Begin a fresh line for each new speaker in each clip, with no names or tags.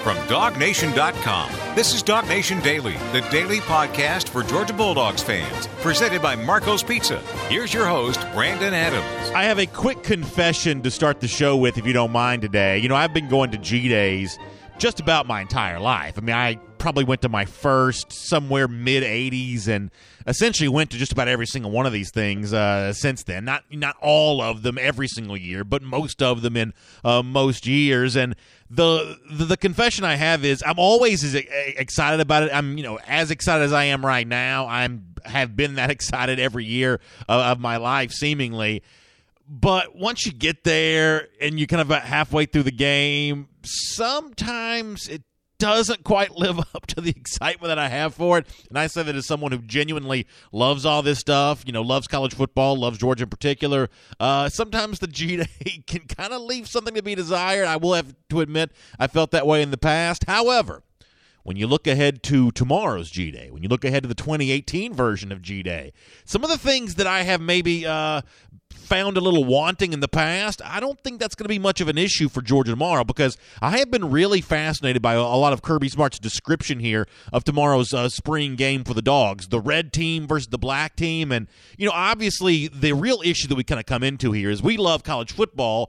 From DogNation.com, this is Dog Nation Daily, the daily podcast for Georgia Bulldogs fans, presented by Marco's Pizza. Here's your host, Brandon Adams.
I have a quick confession to start the show with, if you don't mind today. You know, I've been going to G-Days just about my entire life. I mean, I probably went to my first somewhere mid-'80s and essentially went to just about every single one of these things since then. Not all of them every single year, but most of them in most years. And the confession I have is I'm always as excited about it. I'm as excited as I am right now. Have been that excited every year of my life, seemingly. But once you get there and you're kind of about halfway through the game, sometimes it doesn't quite live up to the excitement that I have for it. And I say that as someone who genuinely loves all this stuff, loves college football, loves Georgia in particular. Sometimes the G-Day can kind of leave something to be desired. I will have to admit I felt that way in the past. However, when you look ahead to tomorrow's G-Day, when you look ahead to the 2018 version of G-Day, some of the things that I have maybe found a little wanting in the past, I don't think that's going to be much of an issue for Georgia tomorrow, because I have been really fascinated by a lot of Kirby Smart's description here of tomorrow's spring game for the Dogs, the red team versus the black team. And, obviously the real issue that we kind of come into here is we love college football.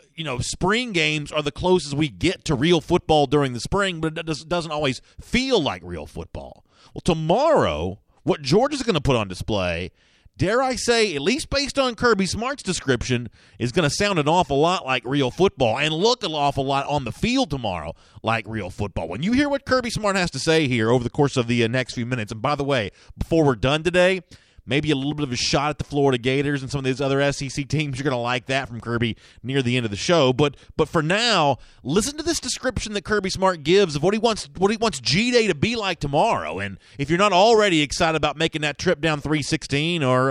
Spring games are the closest we get to real football during the spring, but it doesn't always feel like real football. Well, tomorrow, what Georgia's going to put on display, dare I say, at least based on Kirby Smart's description, is going to sound an awful lot like real football and look an awful lot on the field tomorrow like real football. When you hear what Kirby Smart has to say here over the course of the next few minutes, and by the way, before we're done today, maybe a little bit of a shot at the Florida Gators and some of these other SEC teams. You're going to like that from Kirby near the end of the show. But for now, listen to this description that Kirby Smart gives of what he wants G-Day to be like tomorrow. And if you're not already excited about making that trip down 316 or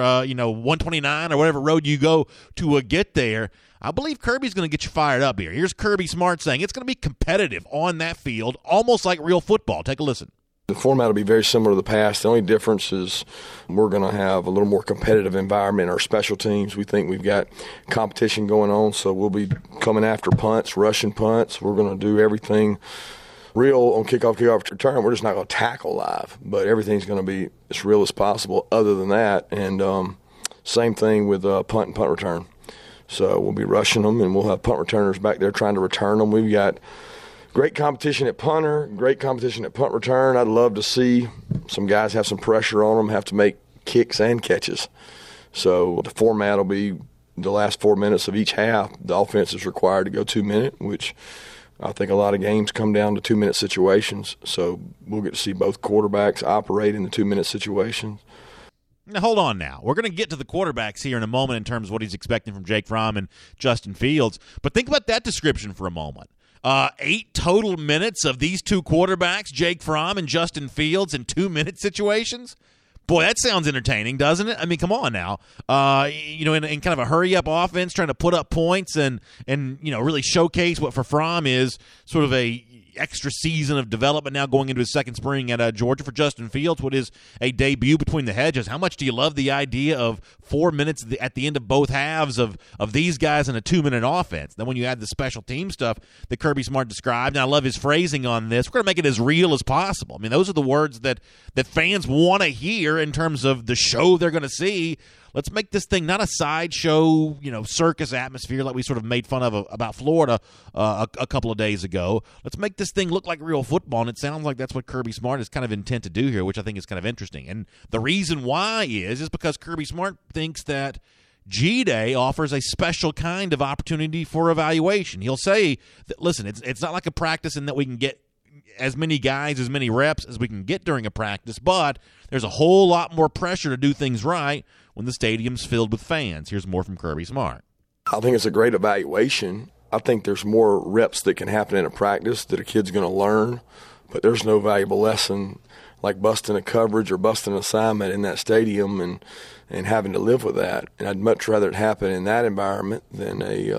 129 or whatever road you go to get there, I believe Kirby's going to get you fired up here. Here's Kirby Smart saying it's going to be competitive on that field, almost like real football. Take a listen.
The format will be very similar to the past. The only difference is we're going to have a little more competitive environment in our special teams. We think we've got competition going on, so we'll be coming after punts, rushing punts. We're going to do everything real on kickoff return. We're just not going to tackle live, but everything's going to be as real as possible other than that. And same thing with punt and punt return. So we'll be rushing them, and we'll have punt returners back there trying to return them. We've got great competition at punter, great competition at punt return. I'd love to see some guys have some pressure on them, have to make kicks and catches. So the format will be the last 4 minutes of each half. The offense is required to go 2 minute, which I think a lot of games come down to 2 minute situations. So we'll get to see both quarterbacks operate in the 2 minute situations.
Now, hold on now. We're going to get to the quarterbacks here in a moment in terms of what he's expecting from Jake Fromm and Justin Fields. But think about that description for a moment. 8 total minutes of these two quarterbacks, Jake Fromm and Justin Fields, in 2 minute situations. Boy, that sounds entertaining, doesn't it? I mean, come on now. In kind of a hurry-up offense, trying to put up points and really showcase what for Fromm is sort of a extra season of development now going into his second spring at Georgia. For Justin Fields, what is a debut between the hedges. How much do you love the idea of 4 minutes at the end of both halves of these guys in a 2 minute offense? Then when you add the special team stuff that Kirby Smart described, and I love his phrasing on this, we're going to make it as real as possible. I mean, those are the words that fans want to hear in terms of the show they're going to see. Let's make this thing not a sideshow, circus atmosphere like we sort of made fun of about Florida a couple of days ago. Let's make this thing look like real football, and it sounds like that's what Kirby Smart is kind of intent to do here, which I think is kind of interesting. And the reason why is because Kirby Smart thinks that G-Day offers a special kind of opportunity for evaluation. He'll say that, listen, it's not like a practice in that we can get as many guys, as many reps as we can get during a practice, but there's a whole lot more pressure to do things right when the stadium's filled with fans. Here's more from Kirby Smart.
I think it's a great evaluation. I think there's more reps that can happen in a practice that a kid's going to learn, but there's no valuable lesson like busting a coverage or busting an assignment in that stadium and having to live with that. And I'd much rather it happen in that environment than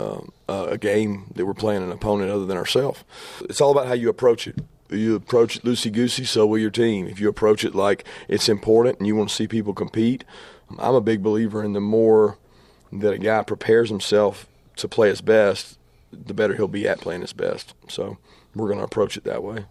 a game that we're playing an opponent other than ourselves. It's all about how you approach it. You approach it loosey-goosey, so will your team. If you approach it like it's important and you want to see people compete, I'm a big believer in the more that a guy prepares himself to play his best, the better he'll be at playing his best. So we're going to approach it that way.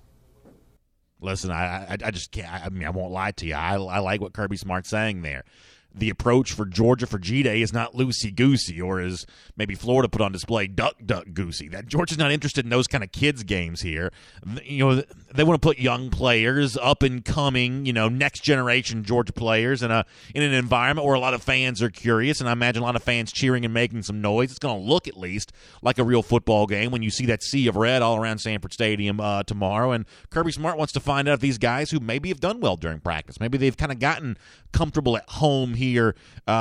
Listen, I just can't. I mean, I won't lie to you. I like what Kirby Smart's saying there. The approach for Georgia for G-Day is not loosey-goosey, or as maybe Florida put on display, duck-goosey. That Georgia's not interested in those kind of kids' games here. You know, they want to put young players, up-and-coming, next-generation Georgia players in an environment where a lot of fans are curious, and I imagine a lot of fans cheering and making some noise. It's going to look, at least, like a real football game when you see that sea of red all around Sanford Stadium tomorrow. And Kirby Smart wants to find out if these guys who maybe have done well during practice, maybe they've kind of gotten comfortable at home here,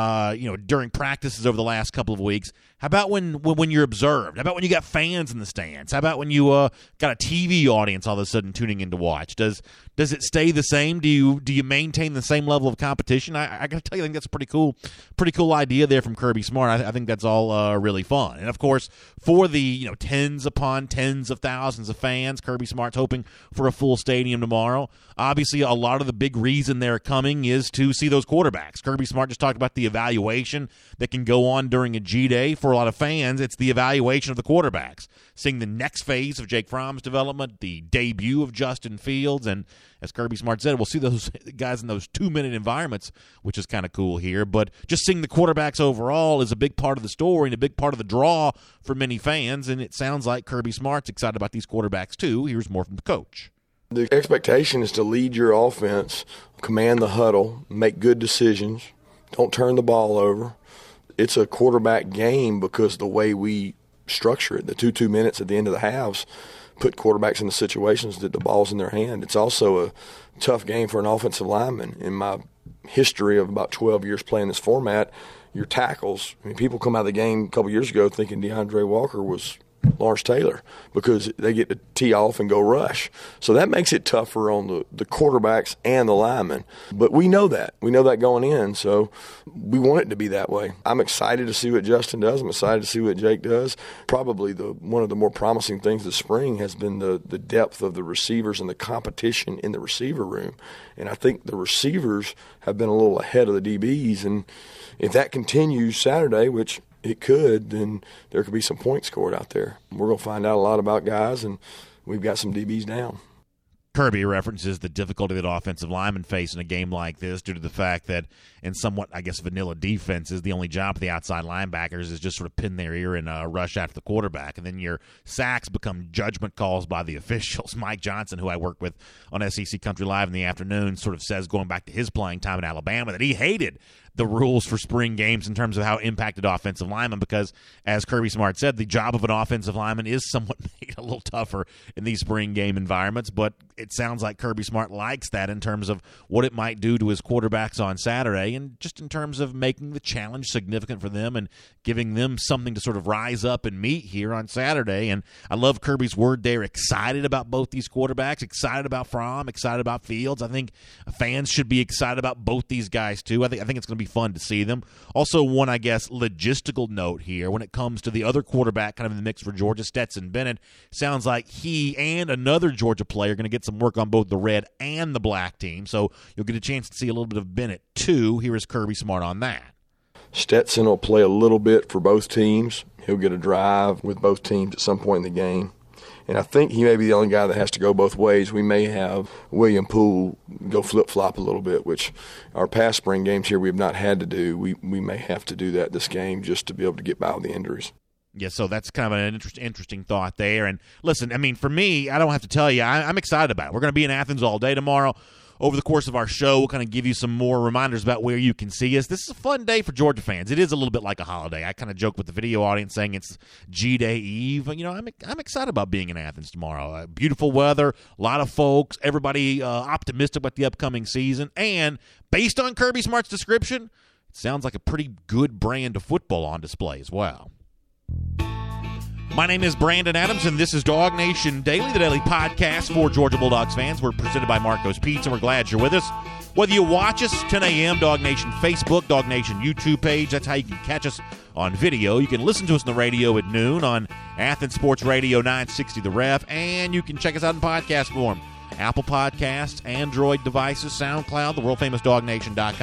during practices over the last couple of weeks. How about when you're observed? How about when you got fans in the stands? How about when you got a TV audience all of a sudden tuning in to watch? Does it stay the same? Do you maintain the same level of competition? I got to tell you, I think that's a pretty cool idea there from Kirby Smart. I think that's all really fun. And of course, for the tens upon tens of thousands of fans, Kirby Smart's hoping for a full stadium tomorrow. Obviously, a lot of the big reason they're coming is to see those quarterbacks. Kirby Smart just talked about the evaluation that can go on during a G-Day. For a lot of fans, it's the evaluation of the quarterbacks, seeing the next phase of Jake Fromm's development, the debut of Justin Fields, and as Kirby Smart said, we'll see those guys in those 2-minute environments, which is kind of cool here. But just seeing the quarterbacks overall is a big part of the story and a big part of the draw for many fans, and it sounds like Kirby Smart's excited about these quarterbacks too. Here's more from the coach.
The expectation is to lead your offense, command the huddle, make good decisions, don't turn the ball over. It's a quarterback game because the way we structure it, the 2 minutes at the end of the halves, put quarterbacks in the situations that the ball's in their hand. It's also a tough game for an offensive lineman. In my history of about 12 years playing this format, your tackles, people come out of the game a couple years ago thinking DeAndre Walker was Lawrence Taylor because they get to tee off and go rush. So that makes it tougher on the quarterbacks and the linemen. But we know that. We know that going in, so we want it to be that way. I'm excited to see what Justin does. I'm excited to see what Jake does. Probably one of the more promising things this spring has been the depth of the receivers and the competition in the receiver room. And I think the receivers have been a little ahead of the DBs. And if that continues Saturday, which it could, then there could be some points scored out there. We're going to find out a lot about guys, and we've got some DBs down.
Kirby references the difficulty that offensive linemen face in a game like this due to the fact that in somewhat, vanilla defenses, the only job for the outside linebackers is just sort of pin their ear and rush after the quarterback. And then your sacks become judgment calls by the officials. Mike Johnson, who I work with on SEC Country Live in the afternoon, sort of says, going back to his playing time in Alabama, that he hated the rules for spring games in terms of how it impacted offensive linemen because, as Kirby Smart said, the job of an offensive lineman is somewhat made a little tougher in these spring game environments, but it sounds like Kirby Smart likes that in terms of what it might do to his quarterbacks on Saturday and just in terms of making the challenge significant for them and giving them something to sort of rise up and meet here on Saturday. And I love Kirby's word there, excited about both these quarterbacks, excited about Fromm, excited about Fields. I think fans should be excited about both these guys too. I think it's going to be fun to see them. Also, one, logistical note here when it comes to the other quarterback kind of in the mix for Georgia, Stetson Bennett. Sounds like he and another Georgia player are going to get some work on both the red and the black team, so you'll get a chance to see a little bit of Bennett too. Here is Kirby Smart on that.
Stetson will play a little bit for both teams. He'll get a drive with both teams at some point in the game. And I think he may be the only guy that has to go both ways. We may have William Poole go flip-flop a little bit, which our past spring games here we have not had to do. We may have to do that this game just to be able to get by with the injuries.
Yeah, so that's kind of an interesting thought there. And listen, for me, I don't have to tell you, I'm excited about it. We're going to be in Athens all day tomorrow. Over the course of our show, we'll kind of give you some more reminders about where you can see us. This is a fun day for Georgia fans. It is a little bit like a holiday. I kind of joke with the video audience saying it's G-Day Eve. I'm excited about being in Athens tomorrow. Beautiful weather, a lot of folks, everybody optimistic about the upcoming season. And based on Kirby Smart's description, it sounds like a pretty good brand of football on display as well. My name is Brandon Adams, and this is Dog Nation Daily, the daily podcast for Georgia Bulldogs fans. We're presented by Marco's Pizza. We're glad you're with us. Whether you watch us, 10 a.m., Dog Nation Facebook, Dog Nation YouTube page, that's how you can catch us on video. You can listen to us on the radio at noon on Athens Sports Radio 960 The Ref, and you can check us out in podcast form. Apple Podcasts, Android devices, SoundCloud, the world-famous DogNation.com,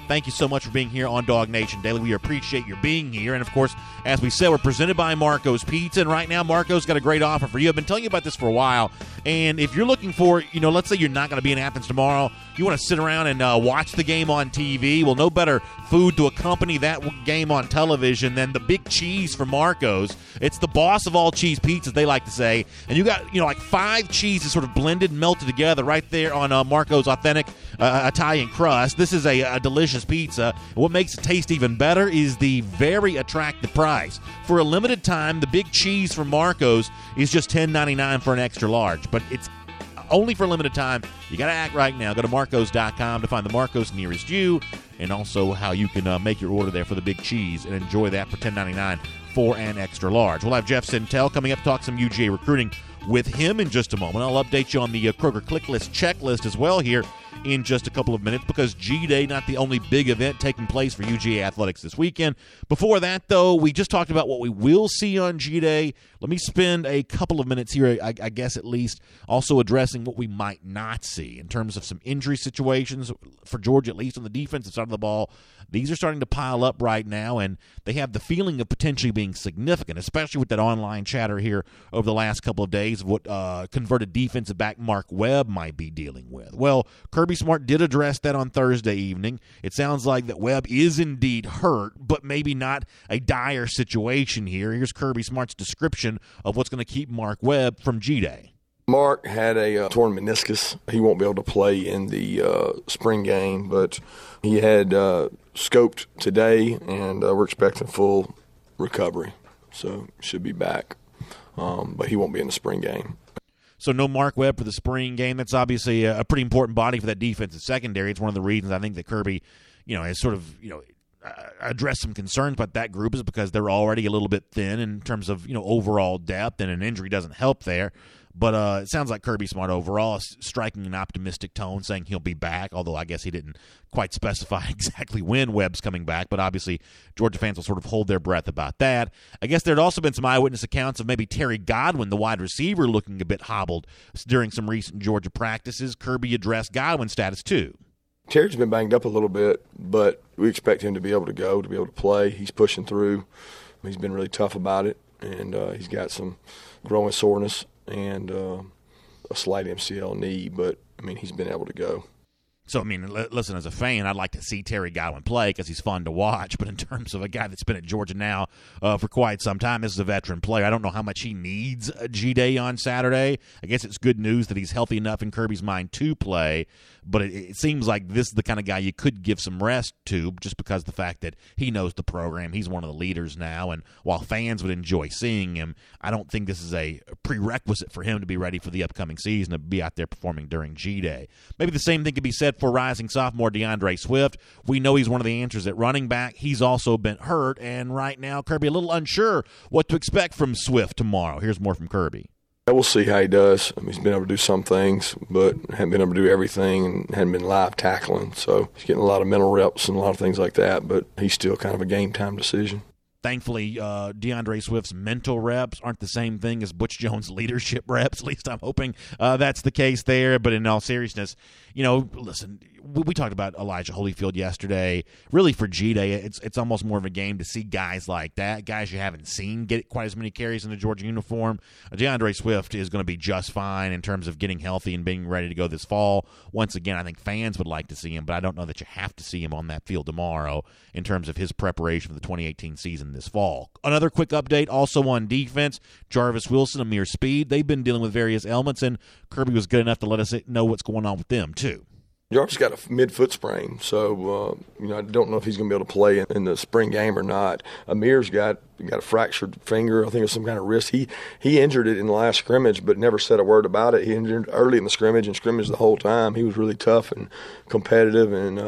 thank you so much for being here on Dog Nation Daily. We appreciate your being here. And, of course, as we said, we're presented by Marco's Pizza. And right now, Marco's got a great offer for you. I've been telling you about this for a while. And if you're looking for, let's say you're not going to be in Athens tomorrow, you want to sit around and watch the game on TV, well, no better food to accompany that game on television than the big cheese from Marco's. It's the boss of all cheese pizzas, they like to say. And you got, like 5 cheeses sort of blended and melted together right there on Marco's authentic Italian crust. This is a delicious pizza. What makes it taste even better is the very attractive price. For a limited time, the big cheese from Marco's is just $10.99 for an extra large, but it's only for a limited time. You got to act right now. Go to Marcos.com to find the Marcos nearest you, and also how you can make your order there for the big cheese and enjoy that for $10.99 for an extra large. We'll have Jeff Sintel coming up to talk some UGA recruiting with him in just a moment. I'll update you on the Kroger Click List checklist as well here in just a couple of minutes, because G-Day not the only big event taking place for UGA athletics this weekend. Before that, though, we just talked about what we will see on G-Day. Let me spend a couple of minutes here, I guess at least, also addressing what we might not see in terms of some injury situations for Georgia, at least on the defensive side of the ball. These are starting to pile up right now, and they have the feeling of potentially being significant, especially with that online chatter here over the last couple of days of what converted defensive back Mark Webb might be dealing with. Well, Kirby Smart did address that on Thursday evening. It sounds like that Webb is indeed hurt, but maybe not a dire situation here. Here's Kirby Smart's description of what's going to keep Mark Webb from G-Day.
Mark had a torn meniscus. He won't be able to play in the spring game, but he had scoped today, and we're expecting full recovery. So should be back, but he won't be in the spring game.
So no Mark Webb for the spring game. That's obviously a pretty important body for that defensive secondary. It's one of the reasons I think that Kirby, has sort of, addressed some concerns about that group, is because they're already a little bit thin in terms of, overall depth, and an injury doesn't help there. But it sounds like Kirby Smart overall is striking an optimistic tone, saying he'll be back, although I guess he didn't quite specify exactly when Webb's coming back. But obviously, Georgia fans will sort of hold their breath about that. I guess there had also been some eyewitness accounts of maybe Terry Godwin, the wide receiver, looking a bit hobbled during some recent Georgia practices. Kirby addressed Godwin's status, too.
Terry's been banged up a little bit, but we expect him to be able to go, to be able to play. He's pushing through. He's been really tough about it, and he's got some growing soreness and a slight MCL knee, but, he's been able to go.
So, listen, as a fan, I'd like to see Terry Godwin play because he's fun to watch. But in terms of a guy that's been at Georgia now for quite some time, this is a veteran player. I don't know how much he needs a G-Day on Saturday. I guess it's good news that he's healthy enough in Kirby's mind to play. But it seems like this is the kind of guy you could give some rest to, just because of the fact that he knows the program. He's one of the leaders now. And while fans would enjoy seeing him, I don't think this is a prerequisite for him to be ready for the upcoming season, to be out there performing during G-Day. Maybe the same thing could be said for rising sophomore DeAndre Swift. We know he's one of the answers at running back. He's also been hurt, and right now Kirby a little unsure what to expect from Swift tomorrow. Here's more from Kirby.
We'll see how he does. He's been able to do some things, but hadn't been able to do everything, and hadn't been live tackling. So he's getting a lot of mental reps and a lot of things like that, but he's still kind of a game-time decision.
Thankfully, DeAndre Swift's mental reps aren't the same thing as Butch Jones' leadership reps. At least I'm hoping that's the case there. But in all seriousness, listen, we talked about Elijah Holyfield yesterday. Really, for G-Day, it's almost more of a game to see guys like that, guys you haven't seen get quite as many carries in the Georgia uniform. DeAndre Swift is going to be just fine in terms of getting healthy and being ready to go this fall. Once again, I think fans would like to see him, but I don't know that you have to see him on that field tomorrow in terms of his preparation for the 2018 season this fall. Another quick update also on defense. Jarvis Wilson, Amir Speed, they've been dealing with various ailments, and Kirby was good enough to let us know what's going on with them, too.
Jarvis got a mid-foot sprain, so I don't know if he's going to be able to play in the spring game or not. Amir's got a fractured finger. I think it's some kind of wrist. He injured it in the last scrimmage, but never said a word about it. He injured early in the scrimmage and scrimmaged the whole time. He was really tough and competitive, and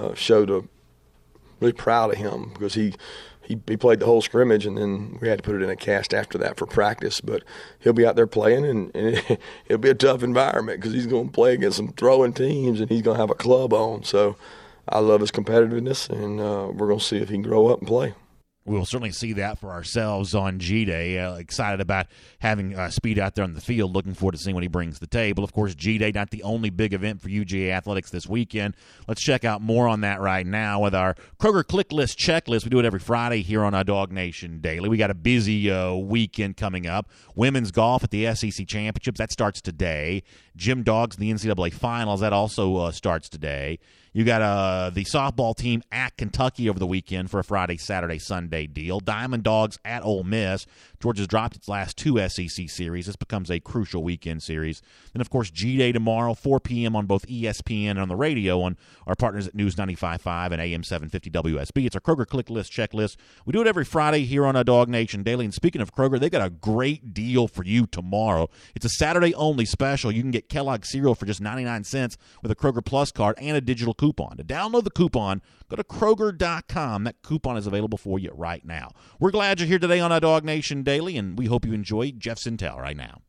really proud of him because he played the whole scrimmage, and then we had to put it in a cast after that for practice. But he'll be out there playing, and it'll be a tough environment because he's going to play against some throwing teams, and he's going to have a club on. So I love his competitiveness, and we're going to see if he can grow up and play.
we'll certainly see that for ourselves on G-Day. Excited about having Speed out there on the field. Looking forward to seeing what he brings to the table. Of course, G-Day, not the only big event for UGA athletics this weekend. Let's check out more on that right now with our Kroger Click List checklist. We do it every Friday here on our Dog Nation Daily. We got a busy weekend coming up. Women's golf at the SEC Championships, that starts today. Gym Dogs in the NCAA Finals, that also starts today. You got the softball team at Kentucky over the weekend for a Friday, Saturday, Sunday deal. Diamond Dogs at Ole Miss. Georgia's dropped its last 2 SEC series. This becomes a crucial weekend series. Then, of course, G-Day tomorrow, 4 p.m. on both ESPN and on the radio on our partners at News 95.5 and AM 750 WSB. It's our Kroger Click List checklist. We do it every Friday here on our Dog Nation Daily. And speaking of Kroger, they've got a great deal for you tomorrow. It's a Saturday-only special. You can get Kellogg cereal for just 99 cents with a Kroger Plus card and a digital coupon. To download the coupon, go to Kroger.com. That coupon is available for you right now. We're glad you're here today on our Dog Nation Daily, and we hope you enjoy Jeff Sintel right now.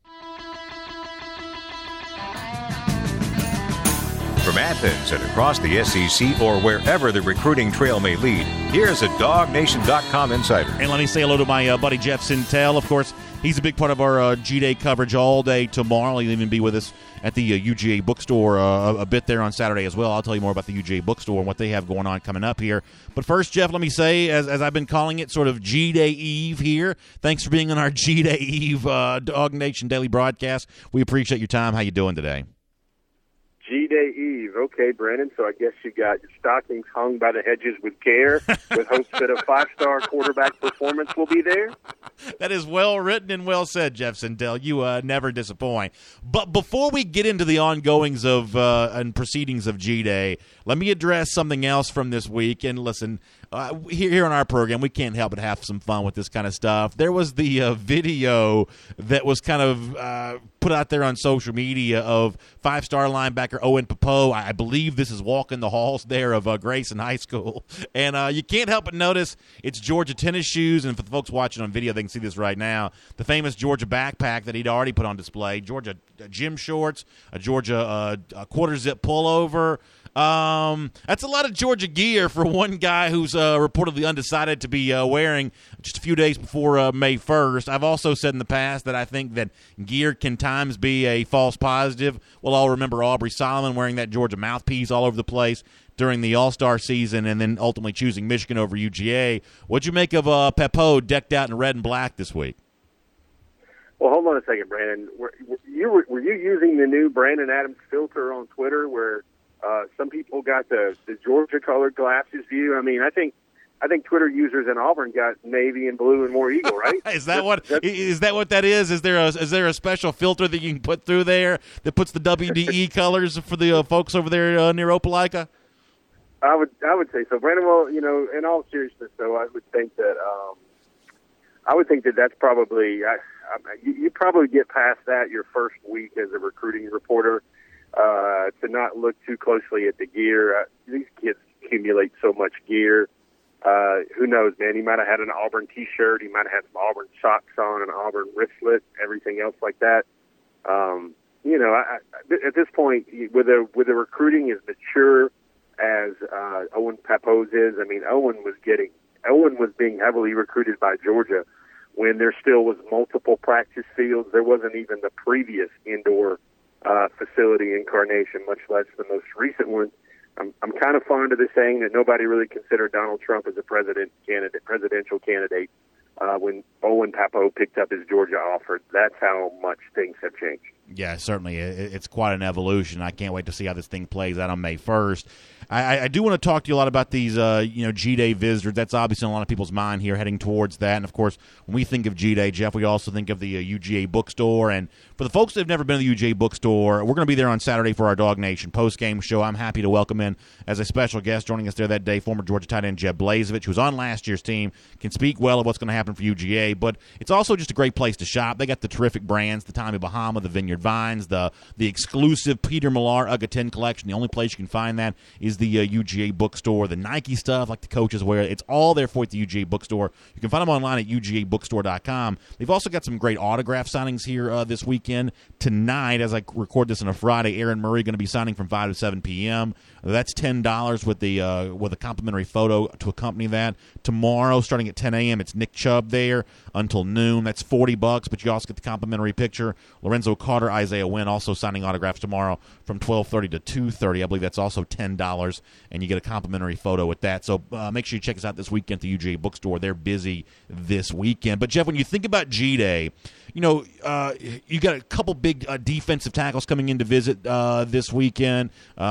From Athens and across the SEC or wherever the recruiting trail may lead, here's a DogNation.com insider.
And let me say hello to my buddy Jeff Sintel. Of course, he's a big part of our G-Day coverage all day tomorrow. He'll even be with us at the UGA bookstore a bit there on Saturday as well. I'll tell you more about the UGA bookstore and what they have going on coming up here. But first, Jeff, let me say, as I've been calling it, sort of G-Day Eve here, thanks for being on our G-Day Eve Dog Nation Daily broadcast. We appreciate your time. How you doing today?
G-Day Eve. Okay, Brandon, so I guess you got your stockings hung by the hedges with care with hopes that a 5-star quarterback performance will be there.
That is well written and well said, Jeff Sintel. You never disappoint. But before we get into the ongoings of and proceedings of G-Day, let me address something else from this week. And listen, here on our program, we can't help but have some fun with this kind of stuff. There was the video that was kind of put out there on social media of 5-star linebacker Owen Pappoe. I believe this is walking the halls there of Grayson High School. And you can't help but notice it's Georgia tennis shoes. And for the folks watching on video, they can see this right now. The famous Georgia backpack that he'd already put on display. Georgia gym shorts, a Georgia quarter-zip pullover. That's a lot of Georgia gear for one guy who's reportedly undecided to be wearing just a few days before May 1st. I've also said in the past that I think that gear can times be a false positive. We'll all remember Aubrey Solomon wearing that Georgia mouthpiece all over the place during the All-Star season and then ultimately choosing Michigan over UGA. What'd you make of Pappoe decked out in red and black this week?
Well, hold on a second, Brandon. Were you using the new Brandon Adams filter on Twitter where some people got the Georgia-colored glasses view? I mean, I think Twitter users in Auburn got navy and blue and more eagle, right?
Is that what that is? Is there a special filter that you can put through there that puts the WDE colors for the folks over there near Opelika?
I would say so, Brandon. Well, in all seriousness, though, I would think that that's probably you probably get past that your first week as a recruiting reporter to not look too closely at the gear. These kids accumulate so much gear. Who knows, man? He might have had an Auburn T-shirt. He might have had some Auburn socks on, an Auburn wristlet, everything else like that. At this point, with the recruiting as mature as Owen Pappoe's is, I mean, Owen was being heavily recruited by Georgia when there still was multiple practice fields. There wasn't even the previous indoor facility incarnation, much less the most recent one. I'm kind of fond of the saying that nobody really considered Donald Trump as a presidential candidate when Owen Pappoe picked up his Georgia offer. That's how much things have changed.
Yeah, certainly. It's quite an evolution. I can't wait to see how this thing plays out on May 1st. I do want to talk to you a lot about these, G-Day visitors. That's obviously on a lot of people's mind here heading towards that. And, of course, when we think of G-Day, Jeff, we also think of the UGA bookstore. And for the folks that have never been to the UGA bookstore, we're going to be there on Saturday for our Dog Nation post-game show. I'm happy to welcome in as a special guest joining us there that day, former Georgia tight end Jeb Blazevich, who was on last year's team, can speak well of what's going to happen for UGA. But it's also just a great place to shop. They got the terrific brands, the Tommy Bahama, the Vineyard Vineyard Vines, the exclusive Peter Millar UGA 10 collection. The only place you can find that is the UGA bookstore. The Nike stuff, like the coaches wear, it's all there for you at the UGA bookstore. You can find them online at UGAbookstore.com. They've also got some great autograph signings here this weekend. Tonight, as I record this on a Friday, Aaron Murray going to be signing from 5 to 7 p.m. That's $10 with a complimentary photo to accompany that. Tomorrow, starting at 10 a.m., it's Nick Chubb there until noon. That's $40, but you also get the complimentary picture. Lorenzo Carter, Isaiah Wynn also signing autographs tomorrow from 12:30 to 2:30. I believe that's also $10, and you get a complimentary photo with that. So make sure you check us out this weekend at the UGA bookstore. They're busy this weekend. But, Jeff, when you think about G-Day, you got a couple big defensive tackles coming in to visit this weekend.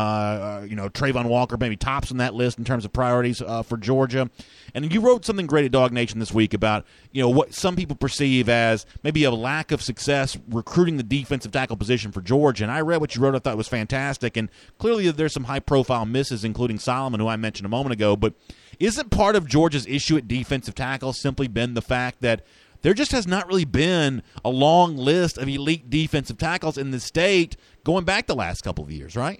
Trayvon Walker maybe tops on that list in terms of priorities for Georgia. And you wrote something great at Dog Nation this week about, what some people perceive as maybe a lack of success recruiting the defensive tackle position for Georgia. And I read what you wrote. I thought it was fantastic. And clearly there's some high-profile misses, including Solomon, who I mentioned a moment ago. But isn't part of Georgia's issue at defensive tackle simply been the fact that there just has not really been a long list of elite defensive tackles in the state going back the last couple of years, right?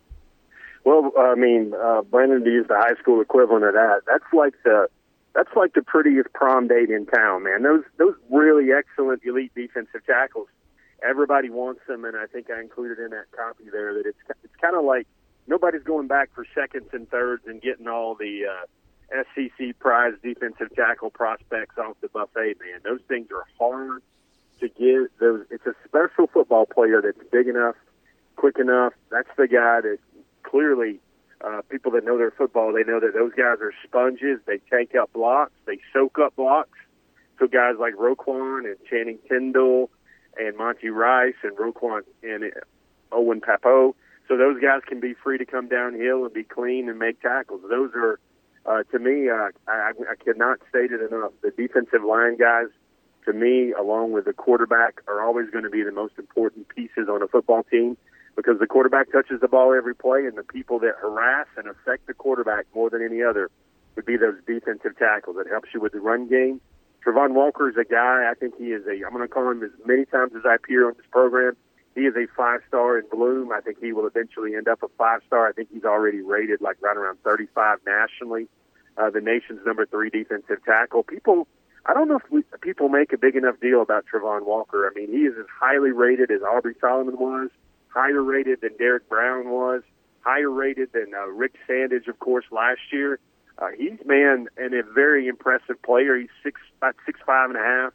Well, Brandon, to use the high school equivalent of that, that's like the prettiest prom date in town, man. Those really excellent elite defensive tackles, everybody wants them, and I think I included in that copy there that it's kind of like nobody's going back for seconds and thirds and getting all the SEC prize defensive tackle prospects off the buffet, man. Those things are hard to get. It's a special football player that's big enough, quick enough. That's the guy that clearly people that know their football, they know that those guys are sponges. They take up blocks. They soak up blocks. So guys like Roquan and Channing Tindall and Monty Rice and Roquan and Owen Pappoe, so those guys can be free to come downhill and be clean and make tackles. Those are, to me, I cannot state it enough. The defensive line guys, to me, along with the quarterback, are always going to be the most important pieces on a football team because the quarterback touches the ball every play, and the people that harass and affect the quarterback more than any other would be those defensive tackles. It helps you with the run game. Trevon Walker is a guy, I think he is I'm going to call him as many times as I appear on this program. He is a 5-star in bloom. I think he will eventually end up a 5-star. I think he's already rated like right around 35 nationally. The nation's number 3 defensive tackle. I don't know if people make a big enough deal about Trevon Walker. I mean, he is as highly rated as Aubrey Solomon was, higher rated than Derek Brown was, higher rated than Rick Sandage, of course, last year. He's, and a very impressive player. He's about 6'5.5",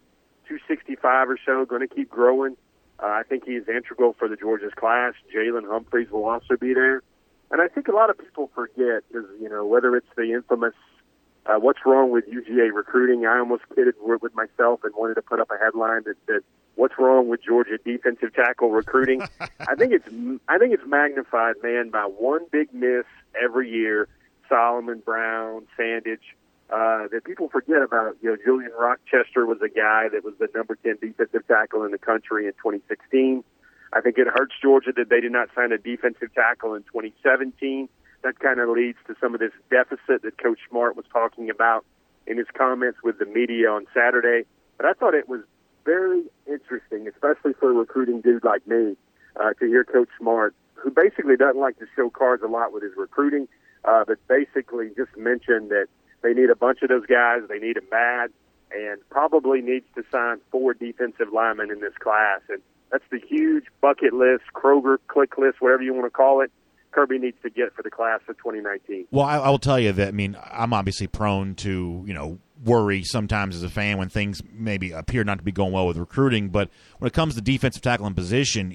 265 or so, going to keep growing. I think he is integral for the Georgia's class. Jalen Humphreys will also be there. And I think a lot of people forget, because, whether it's the infamous what's wrong with UGA recruiting, I almost kidded with myself and wanted to put up a headline that said, what's wrong with Georgia defensive tackle recruiting? I think it's magnified, man, by one big miss every year, Solomon, Brown, Sandage, that people forget about. Julian Rochester was a guy that was the number 10 defensive tackle in the country in 2016. I think it hurts Georgia that they did not sign a defensive tackle in 2017. That kind of leads to some of this deficit that Coach Smart was talking about in his comments with the media on Saturday. But I thought it was very interesting, especially for a recruiting dude like me, to hear Coach Smart, who basically doesn't like to show cards a lot with his recruiting, but basically just mentioned that they need a bunch of those guys. They need them bad, and probably needs to sign 4 defensive linemen in this class. And that's the huge bucket list, Kroger click list, whatever you want to call it, Kirby needs to get for the class of 2019.
Well, I will tell you that, I'm obviously prone to, worry sometimes as a fan when things maybe appear not to be going well with recruiting. But when it comes to defensive tackle and position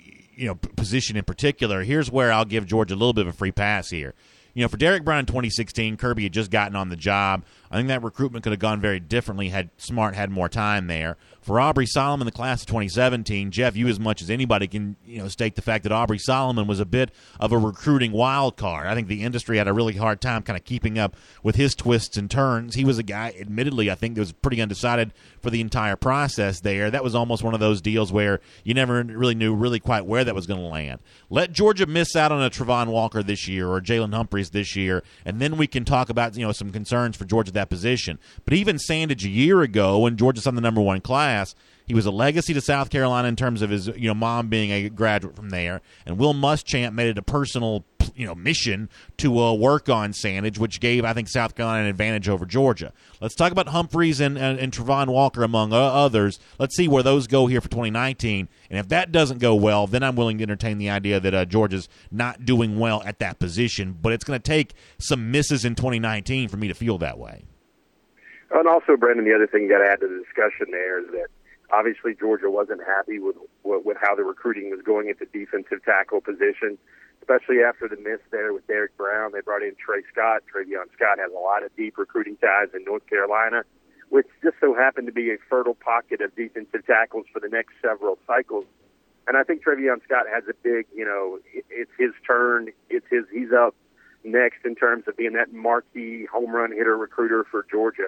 in particular, here's where I'll give Georgia a little bit of a free pass here. For Derek Brown in 2016, Kirby had just gotten on the job. I think that recruitment could have gone very differently had Smart had more time there. For Aubrey Solomon, the class of 2017, Jeff, you as much as anybody can state the fact that Aubrey Solomon was a bit of a recruiting wild card. I think the industry had a really hard time kind of keeping up with his twists and turns. He was a guy, admittedly, I think that was pretty undecided for the entire process there. That was almost one of those deals where you never really knew really quite where that was going to land. Let Georgia miss out on a Trevon Walker this year or Jalen Humphreys this year, and then we can talk about some concerns for Georgia at that position. But even Sandage a year ago, when Georgia signed the number 1 class, He was a legacy to South Carolina in terms of his mom being a graduate from there. And Will Muschamp made it a personal mission to work on Sandage, which gave, I think, South Carolina an advantage over Georgia. Let's talk about Humphreys and Travon Walker, among others. Let's see where those go here for 2019. And if that doesn't go well, then I'm willing to entertain the idea that Georgia's not doing well at that position. But it's going to take some misses in 2019 for me to feel that way.
And also, Brendan, the other thing you got to add to the discussion there is that obviously Georgia wasn't happy with how the recruiting was going at the defensive tackle position, especially after the miss there with Derek Brown. They brought in Trey Scott. Travion Scott has a lot of deep recruiting ties in North Carolina, which just so happened to be a fertile pocket of defensive tackles for the next several cycles. And I think Travion Scott has a big, it's his turn. He's up next in terms of being that marquee home run hitter recruiter for Georgia.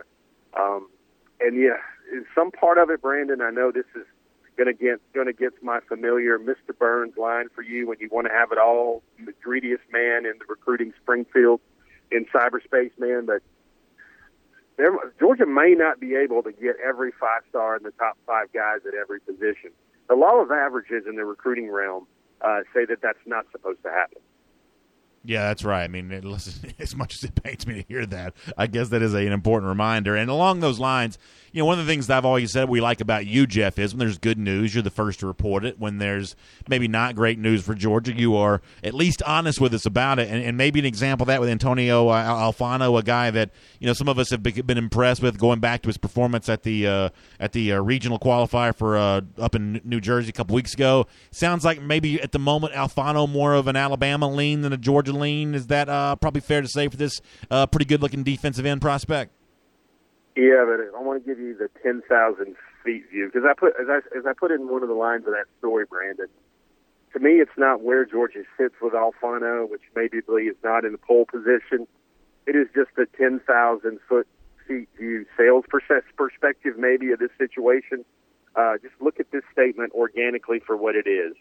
And yeah, some part of it, Brandon, I know this is going to get my familiar Mr. Burns line for you when you want to have it all, the greediest man in the recruiting Springfield in cyberspace, man. But Georgia may not be able to get every 5-star in the top 5 guys at every position. The law of averages in the recruiting realm say that that's not supposed to happen.
Yeah, that's right. I mean, listen, as much as it pains me to hear that, I guess that is an important reminder. And along those lines, one of the things that I've always said we like about you, Jeff, is when there's good news, you're the first to report it. When there's maybe not great news for Georgia, you are at least honest with us about it. And maybe an example of that with Antonio Alfano, a guy that some of us have been impressed with, going back to his performance at the regional qualifier for up in New Jersey a couple weeks ago. Sounds like maybe at the moment Alfano more of an Alabama lean than a Georgia lean. Is that probably fair to say for this pretty good-looking defensive end prospect?
Yeah, but I want to give you the 10,000 feet view because as I put in one of the lines of that story, Brandon. To me, it's not where Georgia sits with Alfano, which maybe is not in the pole position. It is just the 10,000 feet view sales perspective, maybe, of this situation. Just look at this statement organically for what it is.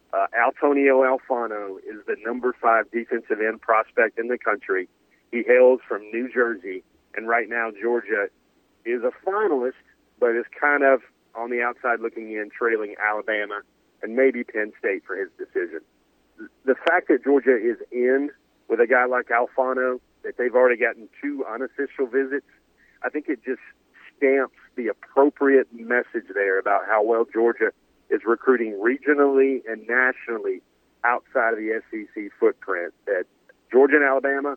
Antonio Alfano is the number 5 defensive end prospect in the country. He hails from New Jersey, and right now Georgia is a finalist, but is kind of on the outside looking in, trailing Alabama and maybe Penn State for his decision. The fact that Georgia is in with a guy like Alfano, that they've already gotten 2 unofficial visits, I think it just stamps the appropriate message there about how well Georgia is recruiting regionally and nationally outside of the SEC footprint. That Georgia and Alabama,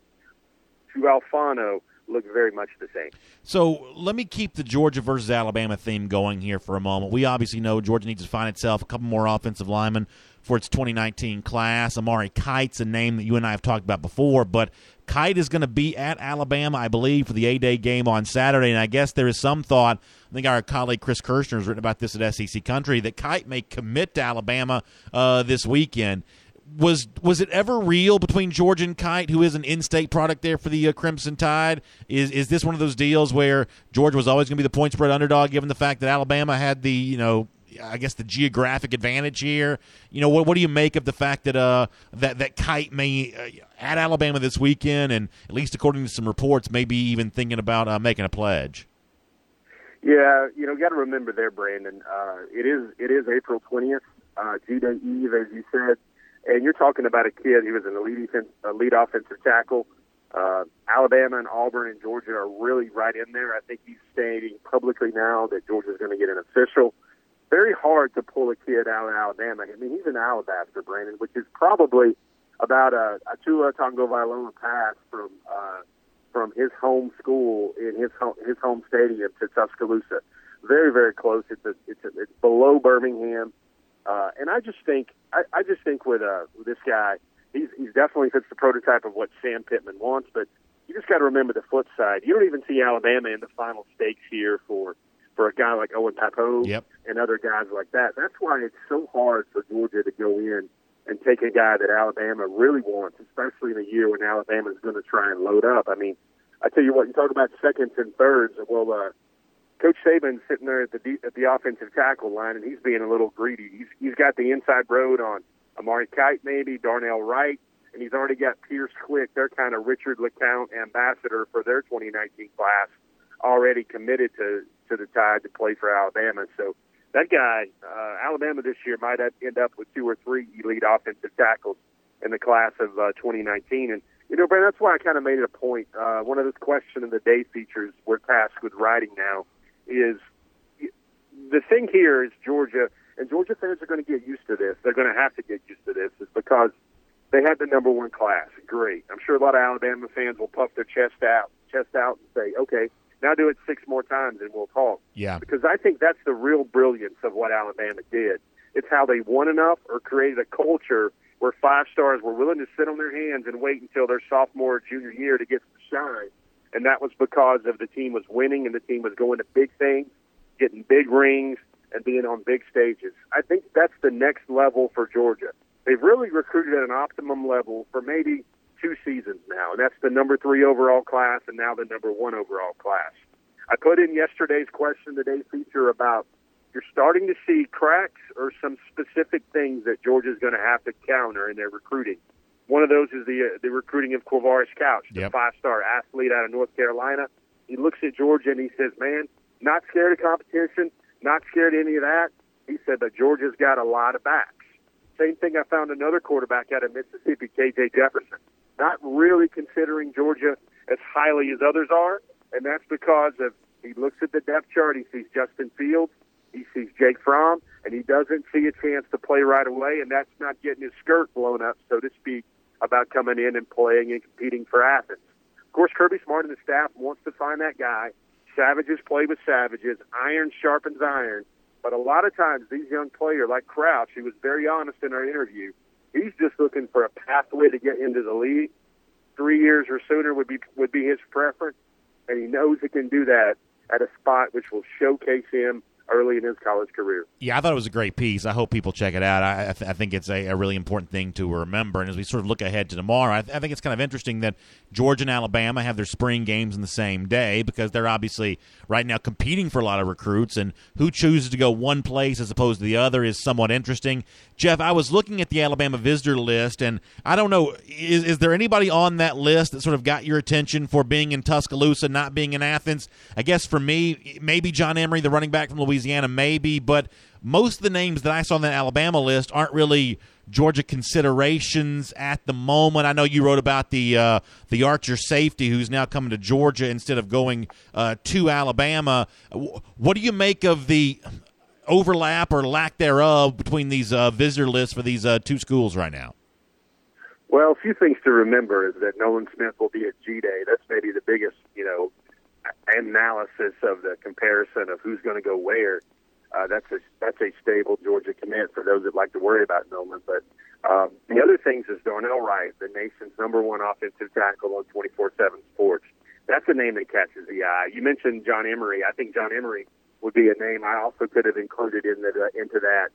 to Alfano, look very much the same.
So let me keep the Georgia versus Alabama theme going here for a moment. We obviously know Georgia needs to find itself a couple more offensive linemen for its 2019 class. Amari Kite's a name that you and I have talked about before, but Kite is going to be at Alabama, I believe, for the A-Day game on Saturday, and I guess there is some thought, I think our colleague Chris Kirshner has written about this at SEC Country, that Kite may commit to Alabama this weekend. Was it ever real between Georgia and Kite, who is an in-state product there for the Crimson Tide? Is this one of those deals where Georgia was always going to be the point spread underdog, given the fact that Alabama had the, I guess the geographic advantage here? What do you make of the fact that that Kite may at Alabama this weekend, and at least according to some reports, maybe even thinking about making a pledge?
Yeah, got to remember there, Brandon. It is April 20th, G-Day Eve, as you said. And you're talking about a kid who was an elite offensive tackle. Alabama and Auburn and Georgia are really right in there. I think he's stating publicly now that Georgia's going to get an official. Very hard to pull a kid out of Alabama. I mean, he's an Alabaster, Brandon, which is probably about a Tua Tagovailoa pass from his home school in his home stadium to Tuscaloosa. Very, very close. It's below Birmingham. And I just think with this guy, he's definitely fits the prototype of what Sam Pittman wants. But you just got to remember the flip side. You don't even see Alabama in the final stakes here for a guy like Owen Pappoe and other guys like that. That's why it's so hard for Georgia to go in and take a guy that Alabama really wants, especially in a year when Alabama is going to try and load up. I mean, I tell you what, you talk about seconds and thirds. Well, Coach Saban's sitting there at the offensive tackle line, and he's being a little greedy. He's got the inside road on Amari Kite, maybe Darnell Wright, and he's already got Pierce Quick, their kind of Richard LeCounte ambassador for their 2019 class, already committed to the Tide to play for Alabama. So that guy, Alabama this year might end up with 2 or 3 elite offensive tackles in the class of 2019. And, Brandon, that's why I kind of made it a point. One of the question of the day features we're tasked with writing now is the thing here is Georgia, and Georgia fans are going to get used to this. They're going to have to get used to this, is because they had the number 1 class. Great. I'm sure a lot of Alabama fans will puff their chest out and say, okay, now do it 6 more times and we'll talk.
Yeah.
Because I think that's the real brilliance of what Alabama did. It's how they won enough or created a culture where 5 stars were willing to sit on their hands and wait until their sophomore or junior year to get some shine. And that was because of the team was winning and the team was going to big things, getting big rings, and being on big stages. I think that's the next level for Georgia. They've really recruited at an optimum level for maybe 2 seasons now, and that's the number 3 overall class and now the number 1 overall class. I put in yesterday's question today feature about you're starting to see cracks or some specific things that Georgia's going to have to counter in their recruiting. One of those is the recruiting of Quavaris Couch, the 5-star athlete out of North Carolina. He looks at Georgia and he says, man, not scared of competition, not scared of any of that. He said that Georgia's got a lot of backs. Same thing, I found another quarterback out of Mississippi, K.J. Jefferson, not really considering Georgia as highly as others are, and that's because of he looks at the depth chart, he sees Justin Fields, he sees Jake Fromm, and he doesn't see a chance to play right away, and that's not getting his skirt blown up, so to speak, about coming in and playing and competing for Athens. Of course, Kirby Smart and the staff wants to find that guy. Savages play with savages. Iron sharpens iron. But a lot of times these young players, like Crouch, he was very honest in our interview, he's just looking for a pathway to get into the league. 3 years or sooner would be his preference, and he knows he can do that at a spot which will showcase him early in his college career.
Yeah, I thought it was a great piece. I hope people check it out. I think it's a really important thing to remember. And as we sort of look ahead to tomorrow, I think it's kind of interesting that Georgia and Alabama have their spring games in the same day because they're obviously right now competing for a lot of recruits, and who chooses to go one place as opposed to the other is somewhat interesting. Jeff, I was looking at the Alabama visitor list, and I don't know, is there anybody on that list that sort of got your attention for being in Tuscaloosa, not being in Athens? I guess for me, maybe John Emery, the running back from Louisiana, maybe, but most of the names that I saw on that Alabama list aren't really Georgia considerations at the moment. I know you wrote about the Archer safety who's now coming to Georgia instead of going to Alabama. What do you make of the overlap or lack thereof between these visitor lists for these 2 schools right now?
Well, a few things to remember is that Nolan Smith will be at G-Day. That's maybe the biggest, analysis of the comparison of who's going to go where. That's a stable Georgia commit for those that like to worry about Nolan. But the other things is Darnell Wright, the nation's number 1 offensive tackle on 24/7 Sports. That's a name that catches the eye. You mentioned John Emery. I think John Emery would be a name I also could have included into that.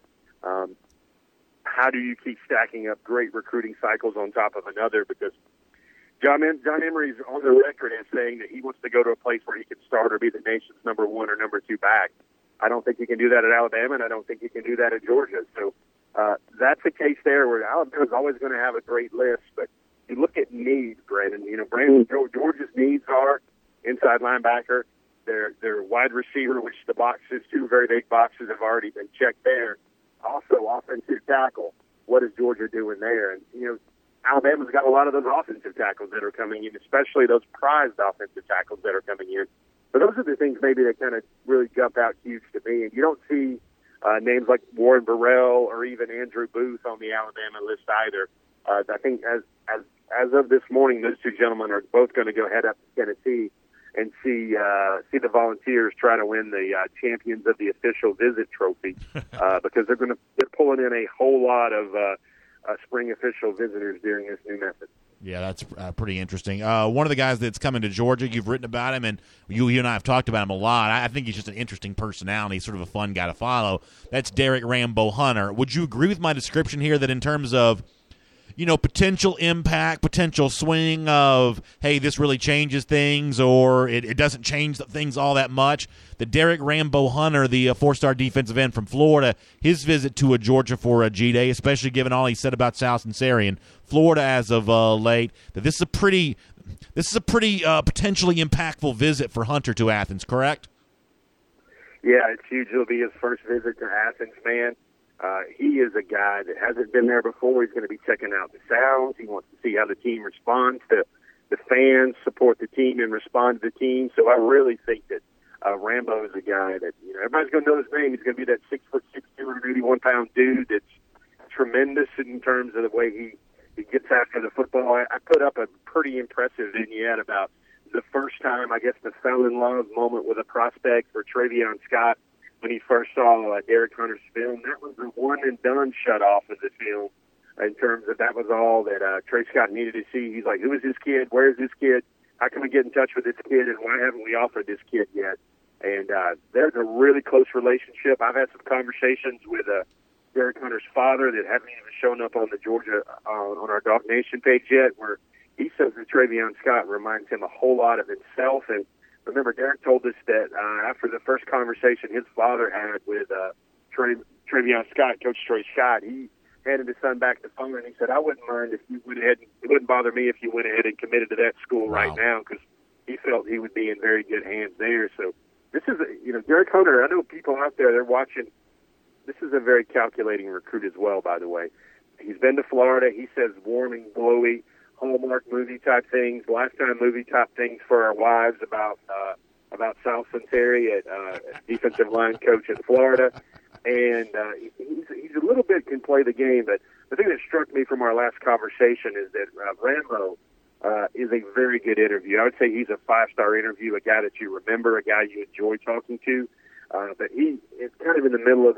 How do you keep stacking up great recruiting cycles on top of another? Because John Emery's on the record as saying that he wants to go to a place where he can start or be the nation's number 1 or number 2 back. I don't think he can do that at Alabama, and I don't think he can do that at Georgia. So that's a case there where Alabama's always going to have a great list. But you look at needs, Brandon. Georgia's needs are inside linebacker, their wide receiver, which the boxes, 2 very big boxes, have already been checked there. Also, offensive tackle. What is Georgia doing there? And Alabama's got a lot of those offensive tackles that are coming in, especially those prized offensive tackles that are coming in. So those are the things maybe that kind of really jump out huge to me. And you don't see names like Warren Burrell or even Andrew Booth on the Alabama list either. I think as of this morning, those 2 gentlemen are both going to go head up to Tennessee and see the Volunteers try to win the Champions of the Official Visit trophy because they're pulling in a whole lot of spring official visitors during this new method.
Yeah, that's pretty interesting. One of the guys that's coming to Georgia, you've written about him, and you and I have talked about him a lot. I think he's just an interesting personality, sort of a fun guy to follow. That's Derek Rambo Hunter. Would you agree with my description here that in terms of, potential impact, potential swing of, hey, this really changes things, or it doesn't change things all that much, that Derek Rambo Hunter, the 4-star defensive end from Florida, his visit to Georgia for a G-Day, especially given all he said about Sal Sunseri, Florida as of late, that this is a pretty potentially impactful visit for Hunter to Athens, correct?
Yeah, it's huge. It'll be his first visit to Athens, man. He is a guy that hasn't been there before. He's going to be checking out the sounds. He wants to see how the team responds to the fans, support the team, and respond to the team. So I really think that Rambo is a guy that, everybody's going to know his name. He's going to be that 6'6", 281-pound dude that's tremendous in terms of the way he gets after the football. I put up a pretty impressive vignette about the first time, I guess, the fell-in-love moment with a prospect for Travion Scott when he first saw Derek Hunter's film. That was the one-and-done shut-off of the film in terms of that was all that Trey Scott needed to see. He's like, who is this kid? Where is this kid? How can we get in touch with this kid, and why haven't we offered this kid yet? And there's a really close relationship. I've had some conversations with Derek Hunter's father that haven't even shown up on the Georgia on our Dog Nation page yet, where he says that Travion Scott reminds him a whole lot of himself. And remember, Derek told us that after the first conversation his father had with Travion Scott, Coach Trey Scott, he handed his son back the phone and he said, I wouldn't mind if you went ahead, it wouldn't bother me if you went ahead and committed to that school right now, because he felt he would be in very good hands there. So this is, Derek Hunter, I know people out there, they're watching. This is a very calculating recruit as well, by the way. He's been to Florida. He says warm and glowy, Hallmark movie type things, Lifetime movie type things for our wives about Sal Sunseri at defensive line coach in Florida. And he's a little bit can play the game, but the thing that struck me from our last conversation is that Rambo is a very good interview. I would say he's a 5-star interview, a guy that you remember, a guy you enjoy talking to. But he is kind of in the middle of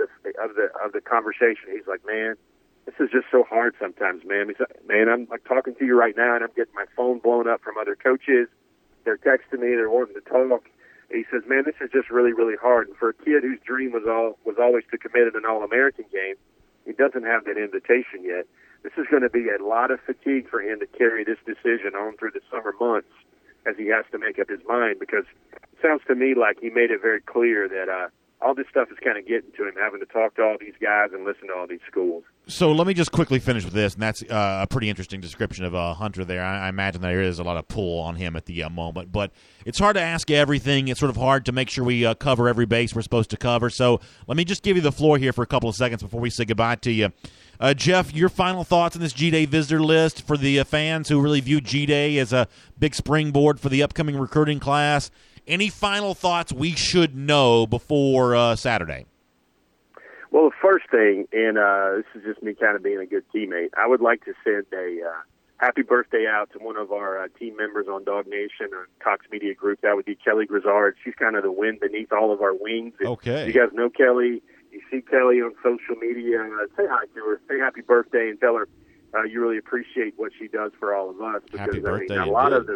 the conversation. He's like, man, this is just so hard sometimes, man. He's like, man, I'm like talking to you right now, and I'm getting my phone blown up from other coaches. They're texting me. They're wanting to talk. And he says, man, this is just really, really hard. And for a kid whose dream was always to commit in an All-American game, he doesn't have that invitation yet. This is going to be a lot of fatigue for him to carry this decision on through the summer months as he has to make up his mind, because it sounds to me like he made it very clear that all this stuff is kind of getting to him, having to talk to all these guys and listen to all these schools.
So let me just quickly finish with this, and that's a pretty interesting description of Hunter there. I imagine there is a lot of pull on him at the moment, but it's hard to ask everything. It's sort of hard to make sure we cover every base we're supposed to cover. So let me just give you the floor here for a couple of seconds before we say goodbye to you. Jeff, your final thoughts on this G-Day visitor list for the fans who really view G-Day as a big springboard for the upcoming recruiting class. Any final thoughts we should know before Saturday?
Well, the first thing, and this is just me kind of being a good teammate, I would like to send a happy birthday out to one of our team members on Dog Nation or Cox Media Group. That would be Kelly Grizzard. She's kind of the wind beneath all of our wings.
Okay.
You guys know Kelly. You see Kelly on social media. Say hi to her. Say happy birthday and tell her you really appreciate what she does for all of us. Because,
happy birthday.
A lot of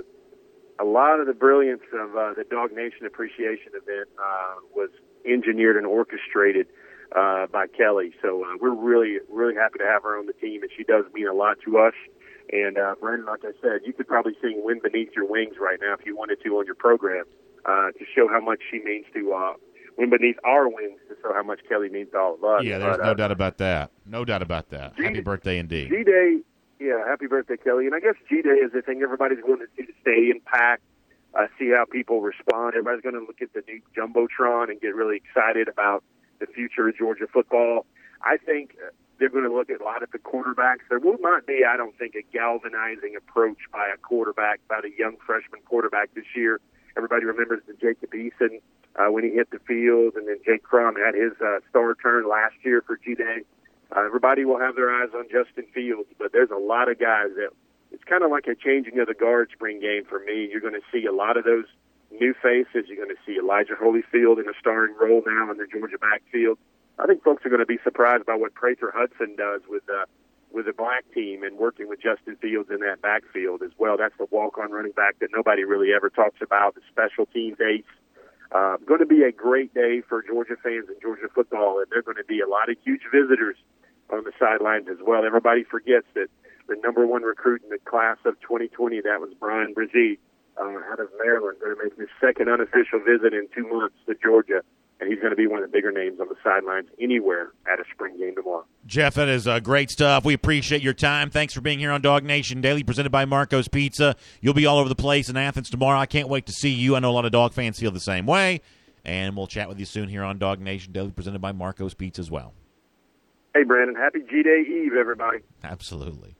the brilliance of the Dog Nation Appreciation event was engineered and orchestrated by Kelly. So we're really, really happy to have her on the team, and she does mean a lot to us. And, Brandon, like I said, you could probably sing Wind Beneath Your Wings right now if you wanted to on your program to show how much she means to Wind Beneath Our Wings, to show how much Kelly means to all of us.
Yeah, there's no doubt about that. No doubt about that. Happy birthday indeed.
G-Day, yeah, happy birthday, Kelly. And I guess G-Day is the thing everybody's going to see the stadium packed, see how people respond. Everybody's going to look at the new Jumbotron and get really excited about the future of Georgia football. I think they're going to look at a lot of the quarterbacks. There will not be, I don't think, a galvanizing approach by a quarterback, by the young freshman quarterback this year. Everybody remembers the Jacob Eason when he hit the field, and then Jake Crum had his star turn last year for G-Day. Everybody will have their eyes on Justin Fields, but there's a lot of guys that it's kind of like a changing of the guard spring game for me. You're going to see a lot of those new faces. You're going to see Elijah Holyfield in a starring role now in the Georgia backfield. I think folks are going to be surprised by what Prather Hudson does with the black team and working with Justin Fields in that backfield as well. That's the walk-on running back that nobody really ever talks about, the special teams ace. Going to be a great day for Georgia fans and Georgia football, and there are going to be a lot of huge visitors on the sidelines as well. Everybody forgets that the number one recruit in the class of 2020, that was Brian Brzee out of Maryland, going to make his second unofficial visit in 2 months to Georgia, and he's going to be one of the bigger names on the sidelines anywhere at a spring game tomorrow.
Jeff, that is great stuff. We appreciate your time. Thanks for being here on Dog Nation Daily, presented by Marco's Pizza. You'll be all over the place in Athens tomorrow. I can't wait to see you. I know a lot of Dog fans feel the same way. and we'll chat with you soon here on Dog Nation Daily, presented by Marco's Pizza as well.
Hey, Brandon, happy G-Day Eve, everybody.
Absolutely.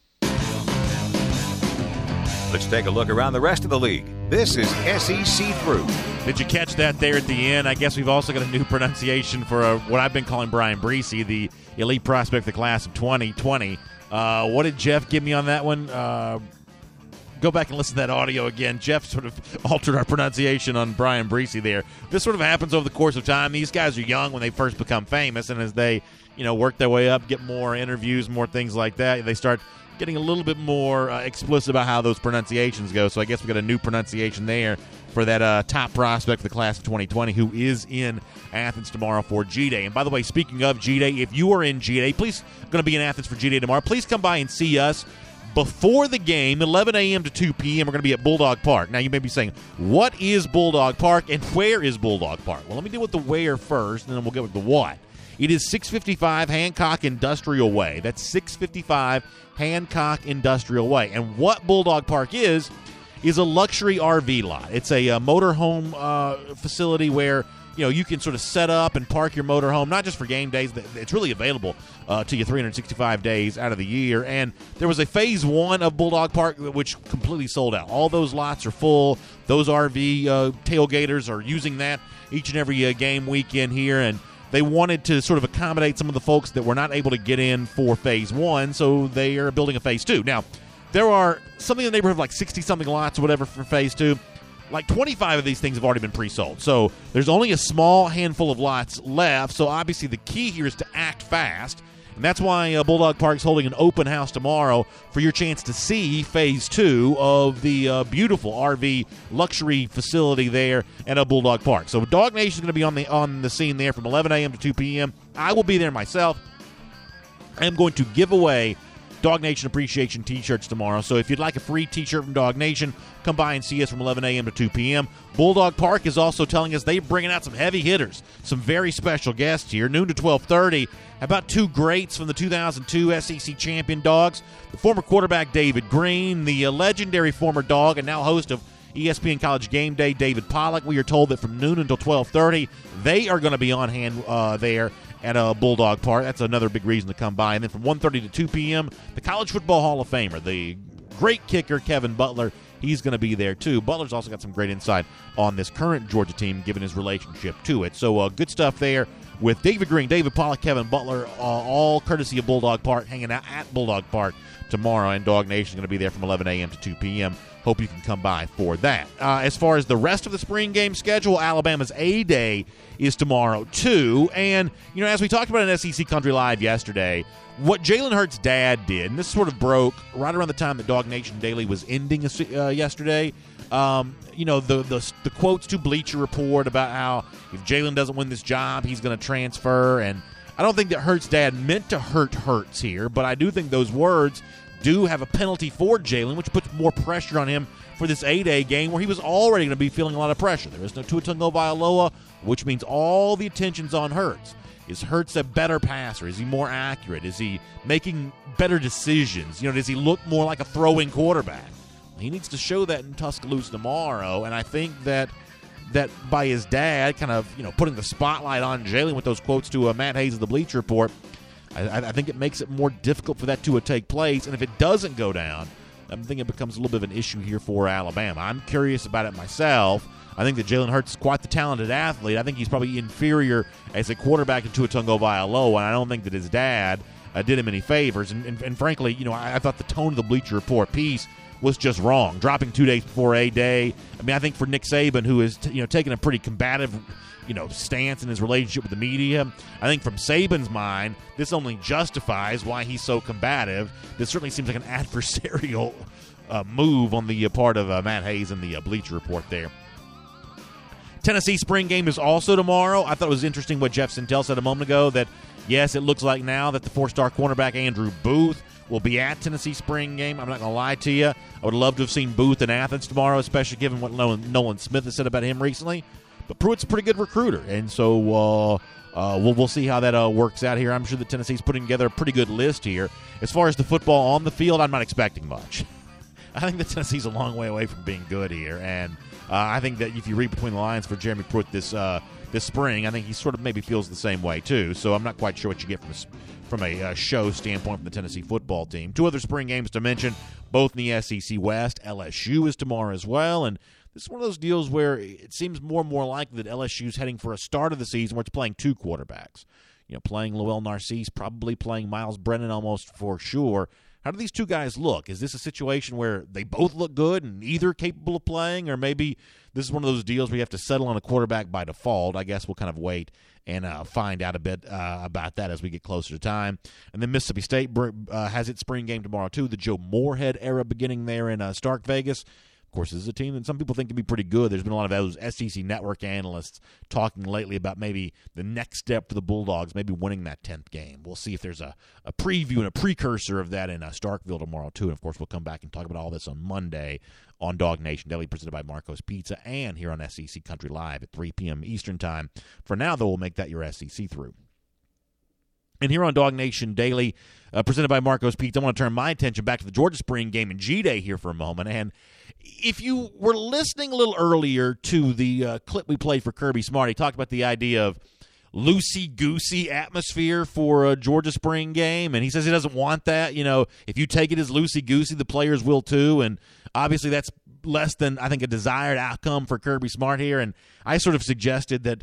Let's take a look around the rest of the league. This is SEC Through.
Did you catch that there at the end? I guess we've also got a new pronunciation for what I've been calling Brian Breesy, the elite prospect of the class of 2020. What did Jeff give me on that one? Go back and listen to that audio again. Jeff sort of altered our pronunciation on Brian Breesy there. This sort of happens over the course of time. These guys are young when they first become famous, and as they work their way up, get more interviews, more things like that, they start getting a little bit more explicit about how those pronunciations go. So I guess we got a new pronunciation there for that top prospect for the class of 2020 who is in Athens tomorrow for G-Day. And by the way, speaking of G-Day, if you are in G-Day, please going to be in Athens for G-Day tomorrow. Please come by and see us before the game, 11 a.m. to 2 p.m. We're going to be at Bulldog Park. Now, you may be saying, what is Bulldog Park and where is Bulldog Park? Well, let me deal with the where first, and then we'll get with the what. It is 655 Hancock Industrial Way. That's 655 Hancock Industrial Way. And what Bulldog Park is a luxury RV lot. It's a motorhome facility where you can sort of set up and park your motorhome, not just for game days. It's really available to you 365 days out of the year. And there was a phase 1 of Bulldog Park which completely sold out. All those lots are full. Those RV tailgaters are using that each and every game weekend here, and they wanted to sort of accommodate some of the folks that were not able to get in for phase 1, so they are building a phase 2. Now, there are something in the neighborhood of like 60-something lots or whatever for phase 2. Like 25 of these things have already been pre-sold. So there's only a small handful of lots left. So obviously the key here is to act fast. And that's why Bulldog Park is holding an open house tomorrow for your chance to see phase 2 of the beautiful RV luxury facility there at Bulldog Park. So Dog Nation is going to be on the scene there from 11 a.m. to 2 p.m. I will be there myself. I am going to give away Dog Nation Appreciation T-shirts tomorrow. So if you'd like a free T-shirt from Dog Nation, come by and see us from 11 a.m. to 2 p.m. Bulldog Park is also telling us they're bringing out some heavy hitters, some very special guests here, noon to 12:30. About 2 greats from the 2002 SEC champion Dogs, the former quarterback David Green, the legendary former Dog and now host of ESPN College Game Day, David Pollack. We are told that from noon until 12:30, they are going to be on hand there at Bulldog Park. That's another big reason to come by. And then from 1:30 to 2 p.m., the College Football Hall of Famer, the great kicker Kevin Butler, he's going to be there too. Butler's also got some great insight on this current Georgia team, given his relationship to it. So good stuff there with David Green, David Pollack, Kevin Butler, all courtesy of Bulldog Park, hanging out at Bulldog Park tomorrow. And Dog Nation is going to be there from 11 a.m. to 2 p.m. Hope you can come by for that. As far as the rest of the spring game schedule, Alabama's A-Day is tomorrow, too. And, as we talked about in SEC Country Live yesterday, what Jalen Hurts' dad did, and this sort of broke right around the time that Dog Nation Daily was ending yesterday, the quotes to Bleacher Report about how if Jalen doesn't win this job, he's going to transfer. And I don't think that Hurts' dad meant to hurt Hurts here, but I do think those words do have a penalty for Jalen, which puts more pressure on him for this A-Day game where he was already going to be feeling a lot of pressure. There is no Tua Tagovailoa, which means all the attention's on Hurts. Is Hurts a better passer? Is he more accurate? Is he making better decisions? Does he look more like a throwing quarterback? He needs to show that in Tuscaloosa tomorrow, and I think that by his dad kind of putting the spotlight on Jalen with those quotes to Matt Hayes of the Bleacher Report, I think it makes it more difficult for that to take place. And if it doesn't go down, I think it becomes a little bit of an issue here for Alabama. I'm curious about it myself. I think that Jalen Hurts is quite the talented athlete. I think he's probably inferior as a quarterback to Tua Tagovailoa, and I don't think that his dad did him any favors. And frankly, I thought the tone of the Bleacher Report piece was just wrong. Dropping 2 days before A-Day. I mean, I think for Nick Saban, who is taking a pretty combative stance in his relationship with the media, I think from Saban's mind, this only justifies why he's so combative. This certainly seems like an adversarial move on the part of Matt Hayes and the Bleacher Report there. Tennessee spring game is also tomorrow. I thought it was interesting what Jeff Sentell said a moment ago, that yes, it looks like now that the 4-star cornerback Andrew Booth will be at Tennessee spring game. I'm not going to lie to you. I would love to have seen Booth in Athens tomorrow, especially given what Nolan Smith has said about him recently. But Pruitt's a pretty good recruiter, and so we'll see how that works out here. I'm sure that Tennessee's putting together a pretty good list here. As far as the football on the field, I'm not expecting much. I think that Tennessee's a long way away from being good here, and I think that if you read between the lines for Jeremy Pruitt this spring, I think he sort of maybe feels the same way too. So I'm not quite sure what you get from a show standpoint from the Tennessee football team. Two other spring games to mention, both in the SEC West. LSU is tomorrow as well, and this is one of those deals where it seems more and more likely that LSU is heading for a start of the season where it's playing two quarterbacks. Playing Lowell Narcisse, probably playing Miles Brennan almost for sure. How do these two guys look? Is this a situation where they both look good and either capable of playing, or maybe this is one of those deals where you have to settle on a quarterback by default? I guess we'll kind of wait and find out a bit about that as we get closer to time. And then Mississippi State has its spring game tomorrow too, the Joe Moorhead era beginning there in Stark Vegas. Of course, this is a team that some people think can be pretty good. There's been a lot of those SEC network analysts talking lately about maybe the next step for the Bulldogs, maybe winning that 10th game. We'll see if there's a preview and a precursor of that in Starkville tomorrow, too. And, of course, we'll come back and talk about all this on Monday on Dog Nation Daily, presented by Marco's Pizza, and here on SEC Country Live at 3 p.m. Eastern Time. For now, though, we'll make that your SEC through. And here on Dog Nation Daily, presented by Marco's Pizza, I want to turn my attention back to the Georgia Spring game in G-Day here for a moment. And if you were listening a little earlier to the clip we played for Kirby Smart, he talked about the idea of loosey-goosey atmosphere for a Georgia Spring game, and he says he doesn't want that. If you take it as loosey-goosey, the players will too, and obviously that's less than, I think, a desired outcome for Kirby Smart here. And I sort of suggested that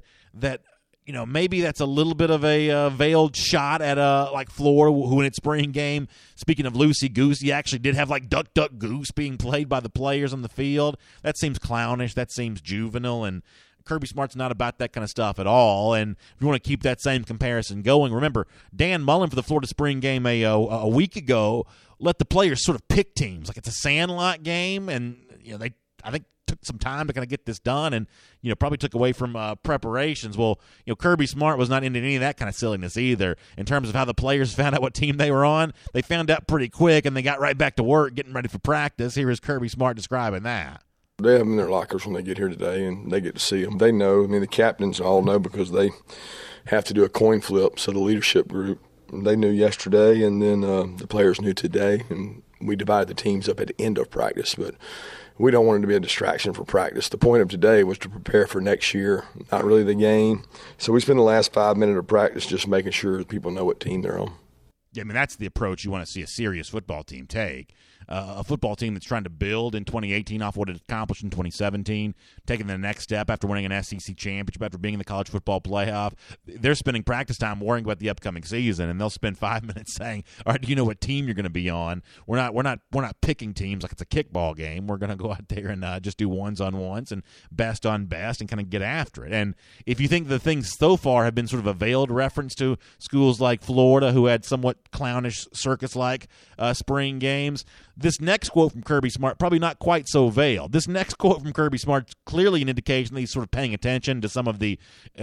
maybe that's a little bit of a veiled shot at like Florida, who in its spring game, speaking of loosey-goosey, actually did have like duck, duck, goose being played by the players on the field. That seems clownish. That seems juvenile, and Kirby Smart's not about that kind of stuff at all. And if you want to keep that same comparison going, remember Dan Mullen for the Florida spring game a week ago let the players sort of pick teams like it's a Sandlot game, and they I think took some time to kind of get this done, and probably took away from preparations. Well, Kirby Smart was not into any of that kind of silliness either. In terms of how the players found out what team they were on, they found out pretty quick, and they got right back to work getting ready for practice. Here is Kirby Smart describing that.
They have them in their lockers when they get here today, and they get to see them. They know. The captains all know because they have to do a coin flip. So the leadership group, they knew yesterday, and then the players knew today, and we divided the teams up at the end of practice. But we don't want it to be a distraction for practice. The point of today was to prepare for next year, not really the game. So we spend the last 5 minutes of practice just making sure that people know what team they're on.
Yeah, that's the approach you want to see a serious football team take. A football team that's trying to build in 2018 off what it accomplished in 2017, taking the next step after winning an SEC championship, after being in the college football playoff. They're spending practice time worrying about the upcoming season, and they'll spend 5 minutes saying, "All right, do you know what team you're going to be on? We're not picking teams like it's a kickball game. We're going to go out there and just do ones on ones and best on best and kind of get after it." And if you think the things so far have been sort of a veiled reference to schools like Florida, who had somewhat clownish circus-like spring games, this next quote from Kirby Smart, probably not quite so veiled. This next quote from Kirby Smart is clearly an indication that he's sort of paying attention to some of the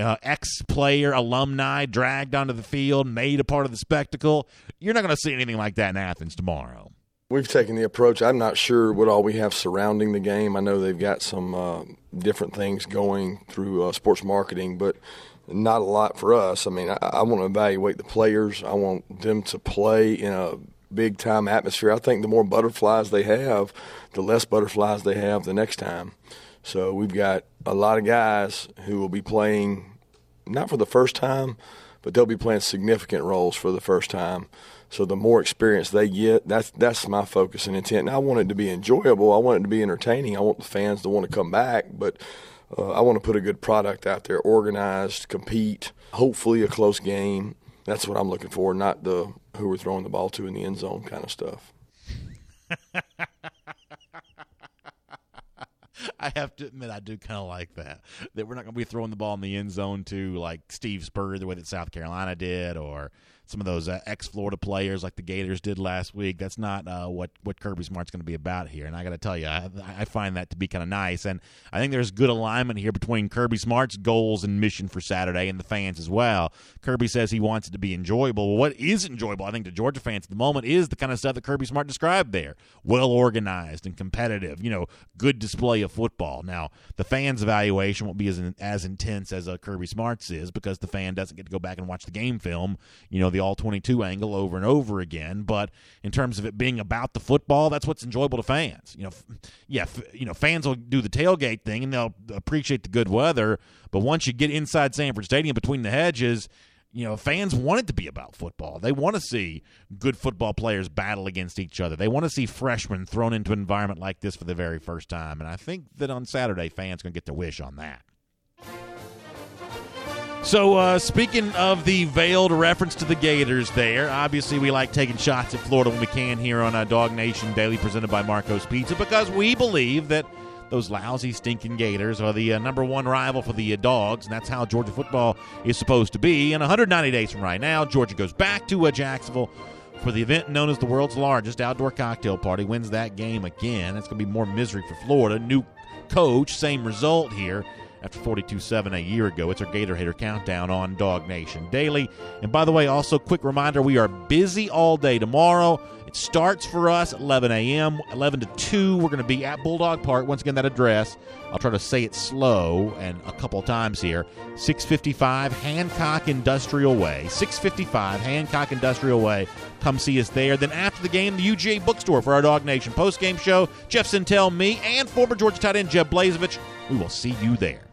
ex-player alumni dragged onto the field, made a part of the spectacle. You're not going to see anything like that in Athens tomorrow.
We've taken the approach. I'm not sure what all we have surrounding the game. I know they've got some different things going through sports marketing, but not a lot for us. I want to evaluate the players. I want them to play in a big-time atmosphere. I think the more butterflies they have, the less butterflies they have the next time. So we've got a lot of guys who will be playing not for the first time, but they'll be playing significant roles for the first time. So the more experience they get, that's my focus and intent. And I want it to be enjoyable. I want it to be entertaining. I want the fans to want to come back, but I want to put a good product out there, organized, compete, hopefully a close game. That's what I'm looking for, not the who we're throwing the ball to in the end zone kind of stuff.
I have to admit, I do kind of like that we're not going to be throwing the ball in the end zone to like Steve Spurrier the way that South Carolina did, or some of those ex-Florida players like the Gators did last week. That's not what Kirby Smart's going to be about here. And I got to tell you, I find that to be kind of nice. And I think there's good alignment here between Kirby Smart's goals and mission for Saturday and the fans as well. Kirby says he wants it to be enjoyable. Well, what is enjoyable, I think, to Georgia fans at the moment is the kind of stuff that Kirby Smart described there. Well-organized and competitive, good display of football. Now, the fans' evaluation won't be as intense as Kirby Smart's is, because the fan doesn't get to go back and watch the game film, the the all-22 angle over and over again. But in terms of it being about the football, that's what's enjoyable to fans. Fans will do the tailgate thing, and they'll appreciate the good weather. But once you get inside Sanford Stadium between the hedges, fans want it to be about football. They want to see good football players battle against each other. They want to see freshmen thrown into an environment like this for the very first time. And I think that on Saturday, fans are going to get their wish on that. So, speaking of the veiled reference to the Gators there, obviously we like taking shots at Florida when we can here on Dog Nation Daily, presented by Marco's Pizza, because we believe that those lousy, stinking Gators are the number one rival for the Dogs, and that's how Georgia football is supposed to be. And 190 days from right now, Georgia goes back to Jacksonville for the event known as the world's largest outdoor cocktail party, wins that game again. It's going to be more misery for Florida. New coach, same result here after 42-7 a year ago. It's our Gator Hater Countdown on Dog Nation Daily. And by the way, also quick reminder, we are busy all day tomorrow. It starts for us at 11 a.m., 11 to 2. We're going to be at Bulldog Park. Once again, that address, I'll try to say it slow and a couple of times here, 655 Hancock Industrial Way. 655 Hancock Industrial Way. Come see us there. Then after the game, the UGA Bookstore for our Dog Nation postgame show. Jeff Sintel, me, and former Georgia tight end Jeb Blazevich. We will see you there.